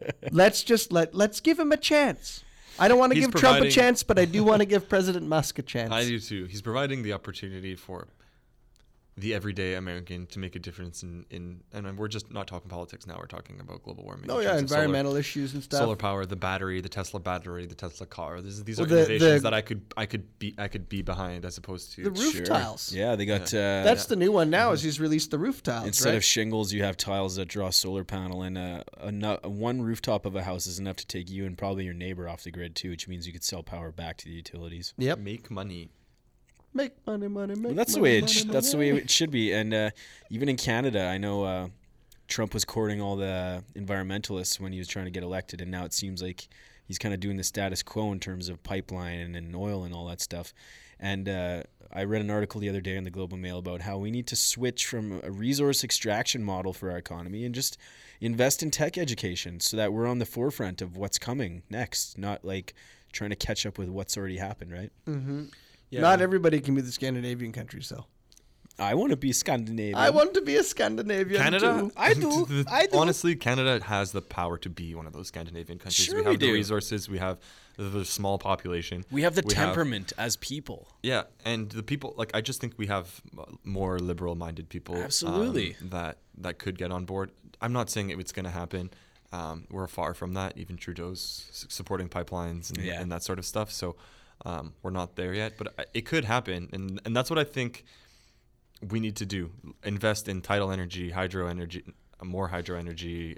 let's give him a chance. I don't want to He's give Trump a providing- chance, but I do want to give President Musk a chance. I do too. He's providing the opportunity for the everyday American to make a difference and we're just not talking politics now. We're talking about global warming. Oh in yeah, terms of solar- environmental issues and stuff. Solar power, the battery, the Tesla battery, the Tesla car. These Well, are the innovations that I could be behind as opposed to the roof tiles. Yeah, they got. That's the new one now. Is he's released the roof tiles. Instead right? of shingles, you have tiles that draw solar panel, and one rooftop of a house is enough to take you and probably your neighbor off the grid too, which means you could sell power back to the utilities. Yep. make money. Make money, Well, make that's the money, way money, that's the way money. it should be. And even in Canada, I know Trump was courting all the environmentalists when he was trying to get elected, and now it seems like he's kind of doing the status quo in terms of pipeline and oil and all that stuff. And I read an article the other day in the Globe and Mail about how we need to switch from a resource extraction model for our economy and just invest in tech education so that we're on the forefront of what's coming next, not like trying to catch up with what's already happened, right? Mm-hmm. Yeah. Not everybody can be the Scandinavian countries, though. I want to be Scandinavian. I want to be a Scandinavian Canada, too. I do. Honestly, Canada has the power to be one of those Scandinavian countries. Sure we we have the do. resources. We have the small population. We have the We have- temperament as people. Yeah, and the people I just think we have more liberal-minded people. Absolutely. That could get on board. I'm not saying it's going to happen. We're far from that. Even Trudeau's supporting pipelines and that sort of stuff. So we're not there yet, but it could happen, and that's what I think we need to do. Invest in tidal energy, hydro energy, more hydro energy,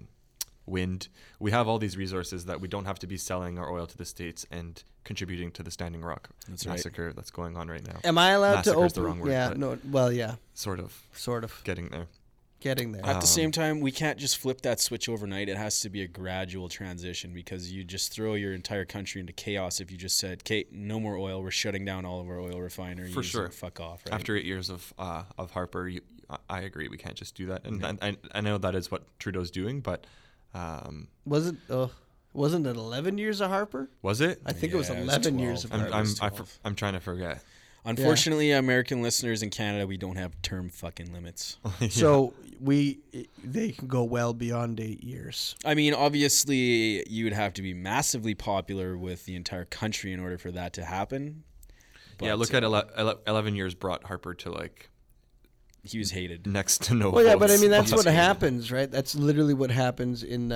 wind. We have all these resources that we don't have to be selling our oil to the States and contributing to the Standing Rock massacre that's going on right now. Am I allowed to Massacre is open? the wrong word, yeah, but no. Well, yeah, sort of getting there. getting there. At the same time, we can't just flip that switch overnight. It has to be a gradual transition because you just throw your entire country into chaos if you just said, "Kate, no more oil. We're shutting down all of our oil refineries. For sure. And fuck off." Right? After 8 years of Harper, I agree. We can't just do that. And I know that is what Trudeau's doing, but Wasn't it 11 years of Harper? was it? I think it was Yeah, it was 11 12. years of Harper. I'm trying to forget. Unfortunately, American listeners in Canada, we don't have term fucking limits. So they can go well beyond 8 years. I mean, obviously, you would have to be massively popular with the entire country in order for that to happen. Yeah, But, look at 11 years brought Harper to like he was hated. next to no. Well, yeah, but I votes. mean that's He's what hated. happens, right? That's literally what happens in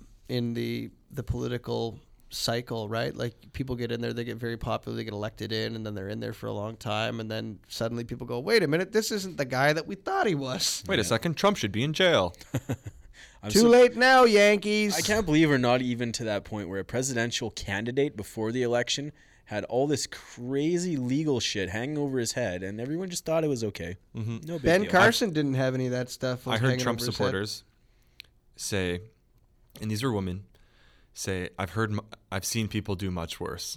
the political cycle, right? Like people get in there, they get very popular, they get elected in, and then they're in there for a long time, and then suddenly people go, "Wait a minute, this isn't the guy that we thought he was." Wait a second, Trump should be in jail. Too late now, Yankees. I can't believe we're not even to that point where a presidential candidate before the election had all this crazy legal shit hanging over his head, and everyone just thought it was okay. Mm-hmm. No big Ben deal. Carson didn't have any of that stuff. I was heard hanging Trump over his head. supporters say, and these are women, say, I've seen people do much worse.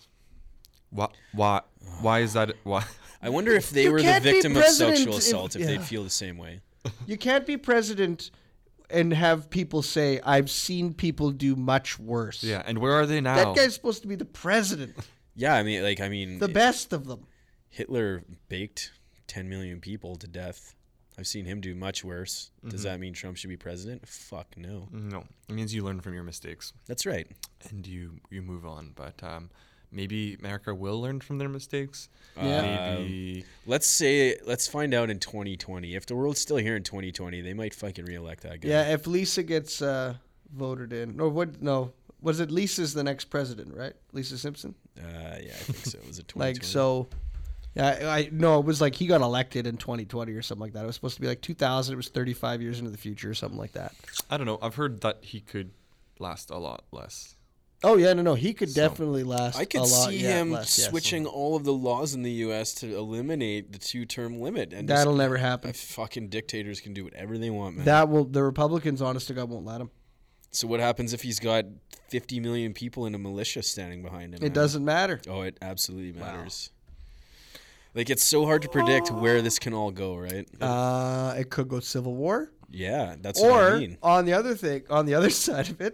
Why is that? Why? I wonder if they You were the can't be victim of president sexual if- assault if they'd yeah. feel the same way. You can't be president and have people say, "I've seen people do much worse." Yeah, and where are they now? That guy's supposed to be the president, Yeah, I mean, the best of them. Hitler baked 10 million people to death. I've seen him do much worse. Does that mean Trump should be president? Fuck no. No, it means you learn from your mistakes That's right. and you move on. But maybe America will learn from their mistakes. Yeah. Maybe Let's find out in 2020. If the world's still here in 2020, they might fucking reelect that guy. Yeah, if Lisa gets voted in, or what? No, was it Lisa's the next president? Right, Lisa Simpson. Yeah, I think so. Was it 2020? Like so. Yeah, I no, it was like he got elected in 2020 or something like that. It was supposed to be like 2000. It was 35 years into the future or something like that. I don't know. I've heard that he could last a lot less. Oh yeah, no, he could definitely last. I could a lot, see yeah, him less, yes. switching all of the laws in the U.S. to eliminate the 2-term limit. And That'll never happen. Fucking dictators can do whatever they want, man. The Republicans, honest to God, won't let him. So what happens if he's got 50 million people in a militia standing behind him? It doesn't matter. Oh, it absolutely matters. Like, it's so hard to predict where this can all go, right? It could go civil war, Yeah, that's what I or mean. on the other side of it,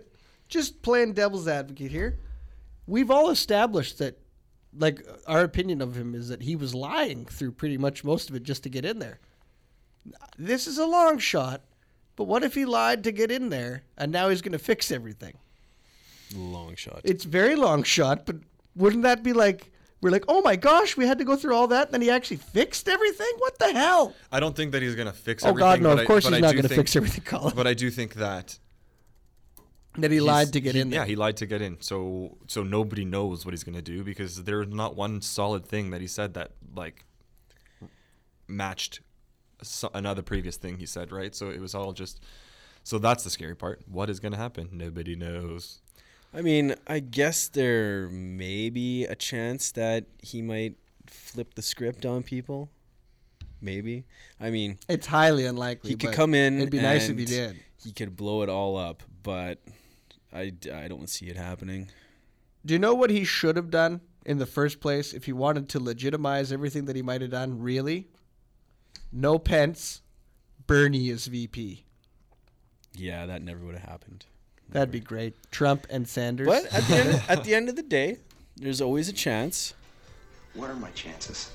just playing devil's advocate here. We've all established that, like, our opinion of him is that he was lying through pretty much most of it just to get in there. This is a long shot, but what if he lied to get in there and now he's going to fix everything? Long shot. It's very long shot, but wouldn't that be like, we're like, oh my gosh, we had to go through all that, and then he actually fixed everything? What the hell? I don't think that he's going to fix Oh, everything. God, no, but of course but he's not do going to think- fix everything, Colin. But I do think that He lied to get in there. Yeah, he lied to get in. So nobody knows what he's going to do because there's not one solid thing that he said that, like, matched another previous thing he said, right? So it was all just... So that's the scary part. What is going to happen? Nobody knows. I mean, I guess there may be a chance that he might flip the script on people. Maybe. I mean, It's highly unlikely. he could but come in. It'd be nice if and he did. He could blow it all up, but I don't see it happening. Do you know what he should have done in the first place if he wanted to legitimize everything that he might have done? Really? No Pence, Bernie is VP. Yeah, that never would have happened. That'd be great. Trump and Sanders. But at the end of the day, there's always a chance. What are my chances?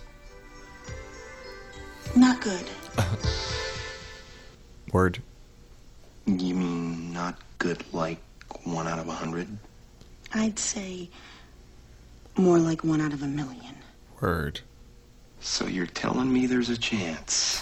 Not good. Word. You mean not good like 1 out of 100? I'd say more like 1 out of 1,000,000. Word. So you're telling me there's a chance?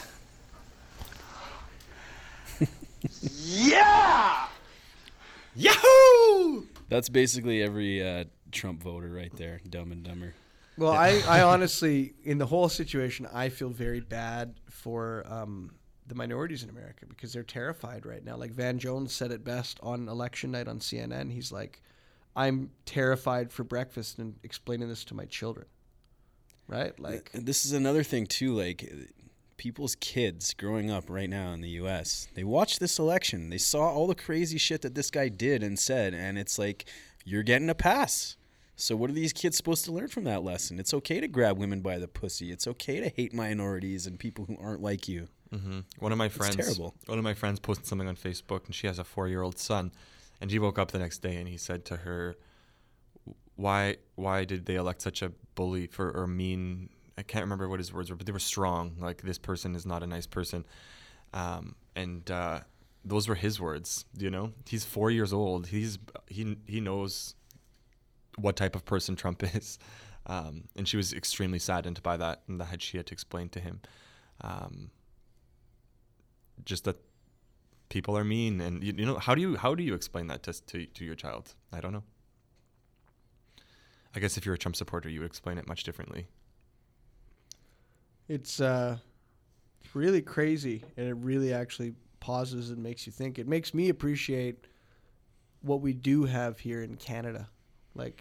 Yeah! Yahoo! That's basically every Trump voter right there, Dumb and Dumber. Well, I honestly, in the whole situation, I feel very bad for the minorities in America because they're terrified right now. Like Van Jones said it best on election night on CNN. He's like, I'm terrified for breakfast and explaining this to my children. Right? Like, And this is another thing too, like people's kids growing up right now in the US, they watched this election. They saw all the crazy shit that this guy did and said, and it's like, you're getting a pass. So what are these kids supposed to learn from that lesson? It's okay to grab women by the pussy. It's okay to hate minorities and people who aren't like you. Mm-hmm. One of my friends posted something on Facebook, and she has a 4-year-old son, and he woke up the next day and he said to her, why did they elect such a bully or mean, I can't remember what his words were, but they were strong, like this person is not a nice person. And those were his words, you know. He's 4 years old. He knows what type of person Trump is. And she was extremely saddened by that, and that she had to explain to him just that people are mean. And you know, how do you explain that to your child? I don't know. I guess if you're a Trump supporter, you would explain it much differently. it's really crazy, and it really actually pauses and makes you think. It makes me appreciate what we do have here in Canada. Like,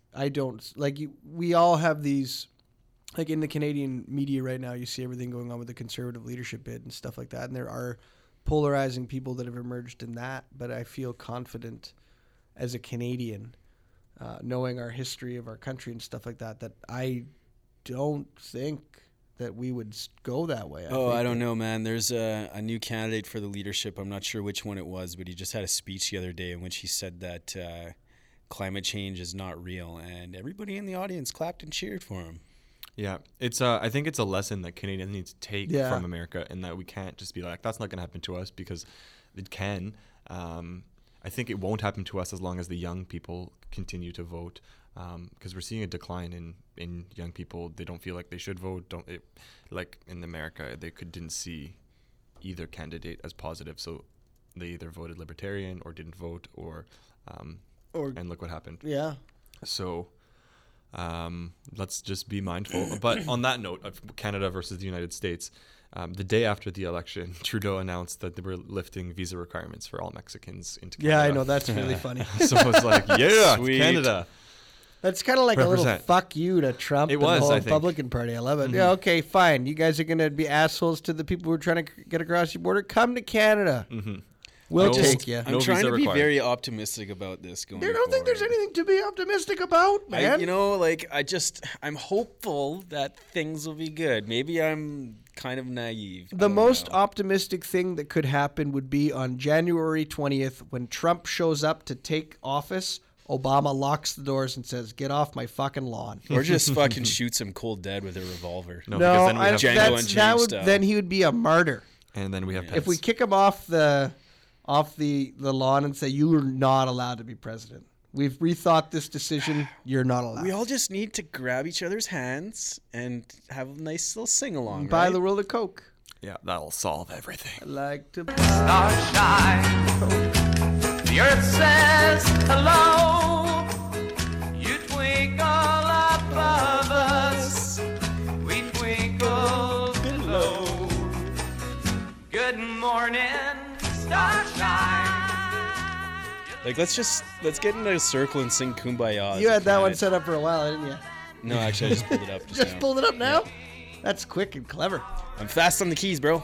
we all have these, like in the Canadian media right now, you see everything going on with the Conservative leadership bid and stuff like that. And there are polarizing people that have emerged in that. But I feel confident as a Canadian, knowing our history of our country and stuff like that, that I don't think that we would go that way. I don't know, man. There's a new candidate for the leadership. I'm not sure which one it was, but he just had a speech the other day in which he said that climate change is not real, and everybody in the audience clapped and cheered for him. Yeah, it's I think it's a lesson that Canadians need to take from America, and that we can't just be like, that's not going to happen to us, because it can. I think it won't happen to us as long as the young people continue to vote, because we're seeing a decline in young people. They don't feel like they should vote. Like in America, they didn't see either candidate as positive, so they either voted Libertarian or didn't vote, or and look what happened. Yeah. So let's just be mindful. But on that note of Canada versus the United States, the day after the election, Trudeau announced that they were lifting visa requirements for all Mexicans into Canada. Yeah, I know. That's really funny. So it's like, yeah, it's Canada. That's kind of like a little fuck you to Trump and the whole Republican Party. I love it. Mm-hmm. Yeah, okay, fine. You guys are going to be assholes to the people who are trying to get across the border. Come to Canada. Mm-hmm. We'll take you. I'm trying to be very optimistic about this going forward. I don't think there's anything to be optimistic about, man. I'm hopeful that things will be good. Maybe I'm kind of naive. The most optimistic thing that could happen would be on January 20th when Trump shows up to take office. Obama locks the doors and says, "Get off my fucking lawn." Or just fucking shoots him cold dead with a revolver. No, because then we have Django and James style. Then he would be a martyr. And then we have If we kick him off the lawn and say, "You are not allowed to be president. We've rethought this decision. You're not allowed." We all just need to grab each other's hands and have a nice little sing-along, Buy right? the world of Coke. Yeah, that'll solve everything. I like to Starshine. The earth says hello. You twinkle above us. We twinkle below. Good morning, starshine. Like, let's get into a circle and sing Kumbaya. You had that one set up for a while, didn't you? No, actually, I just pulled it up. Just now. pulled it up now? That's quick and clever. I'm fast on the keys, bro.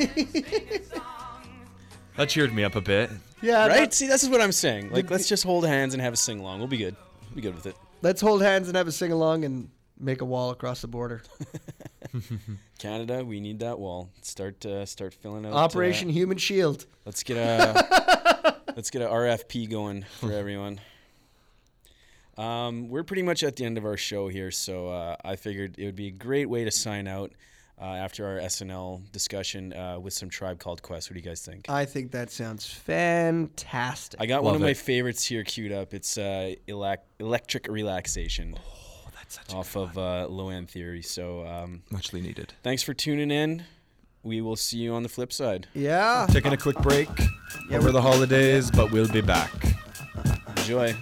That cheered me up a bit. Yeah. Right? See, this is what I'm saying. Like, let's just hold hands and have a sing-along. We'll be good. We'll be good with it. Let's hold hands and have a sing-along and make a wall across the border. Canada, we need that wall. Start filling out. Operation Human Shield. Let's get a RFP going for everyone. We're pretty much at the end of our show here, so I figured it would be a great way to sign out after our SNL discussion with some Tribe Called Quest. What do you guys think? I think that sounds fantastic. I got one of my favorites here queued up. It's Electric Relaxation. Oh, that's such off of Low End Theory. So muchly needed. Thanks for tuning in. We will see you on the flip side. Yeah. Taking a quick break over the holidays, but we'll be back. Enjoy.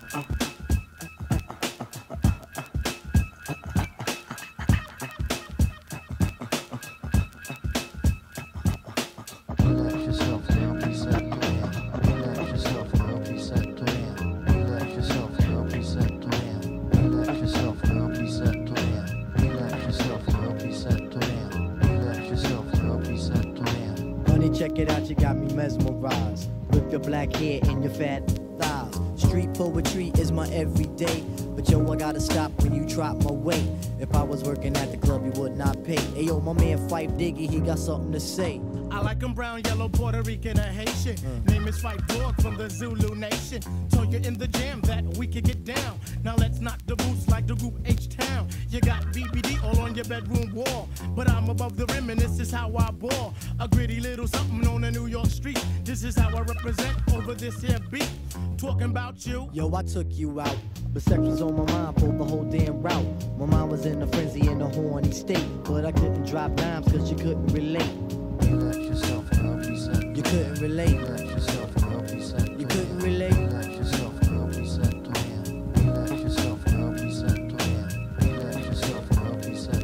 Check it out, you got me mesmerized with your black hair and your fat thighs. Street poetry is my everyday, but yo, I gotta stop when you drop my weight. If I was working at the club, you would not pay. Ayo, my man Fife Diggy, he got something to say. I like 'em brown, yellow, Puerto Rican, or Haitian. Name is Fife Dog from the Zulu Nation. Told you in the jam that we could get down. Now let's knock the boots like the group H-Town. You got BBD all on your bedroom wall, but I'm above the rim and this is how I ball. A gritty little something on the New York street. This is how I represent over this here beat. Talking about you. Yo, I took you out, but sex was on my mind for the whole damn route. My mind was in a frenzy in a horny state, but I couldn't drop dimes cause you couldn't relate. Relax yourself, girl, reset. You couldn't relate. Relax yourself, girl, reset. You couldn't relate. Relax yourself, girl, reset. Relax yourself, girl, reset. Relax yourself, girl, reset.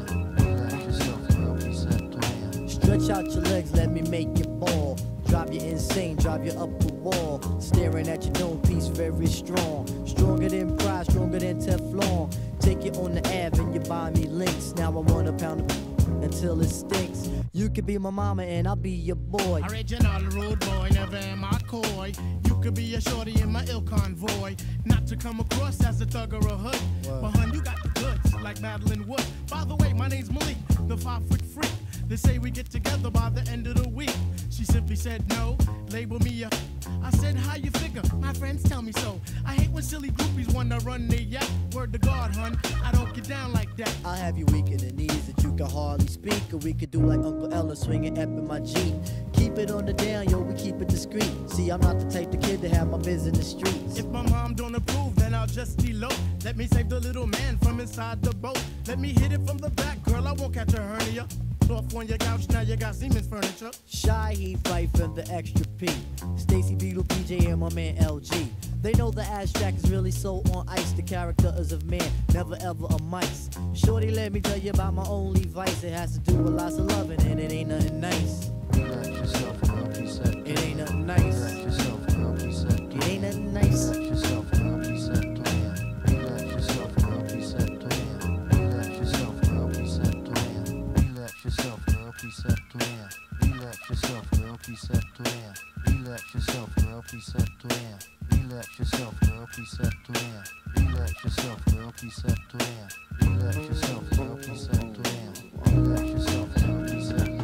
Relax yourself, girl, reset. Stretch out your legs, let me make you fall. Drive you insane, drive you up the wall. Staring at your known piece, very strong. Stronger than pride, stronger than Teflon. Take you on the Ave and you buy me links. Now I want a pound of until it stinks. You could be my mama and I'll be your boy. Original rude boy, never am I coy. You could be a shorty in my ill convoy. Not to come across as a thug or a hood. But hun, you got the goods, like Madeline Wood. By the way, my name's Malik, the 5-foot freak. They say we get together by the end of the week. She simply said no, label me a. I said, how you figure? My friends tell me so. I hate when silly groupies wanna run their yak. Word to God, hun, I don't get down like that. I'll have you weak in the knees that you can hardly speak. Or we could do like Uncle Ella swinging up in my Jeep. Keep it on the down, yo, we keep it discreet. See, I'm not the type of kid to have my biz in the streets. If my mom don't approve, then I'll just elope. Let me save the little man from inside the boat. Let me hit it from the back, girl, I won't catch a hernia. Off on your couch, now you got Siemens furniture. Shy, he fight for the extra P. Stacy Beetle, PJ, and my man LG. They know the abstract is really so on ice. The character is of man, never ever a mice. Shorty, let me tell you about my only vice. It has to do with lots of loving, and it ain't nothing nice. Relax yourself, girl, reset. It ain't nothing nice. Relax yourself, girl, reset. It ain't nothing nice. Relax yourself, girl, reset. Relax yourself, girl, reset. Relax yourself, girl, reset. Relax yourself, girl, reset. Relax yourself, girl, reset. Relax yourself, girl, reset. Relax yourself, girl, reset. Relax yourself, girl, puis ça tourne. Relax yourself, girl, puis ça tourne. Relax yourself, girl, puis ça tourne.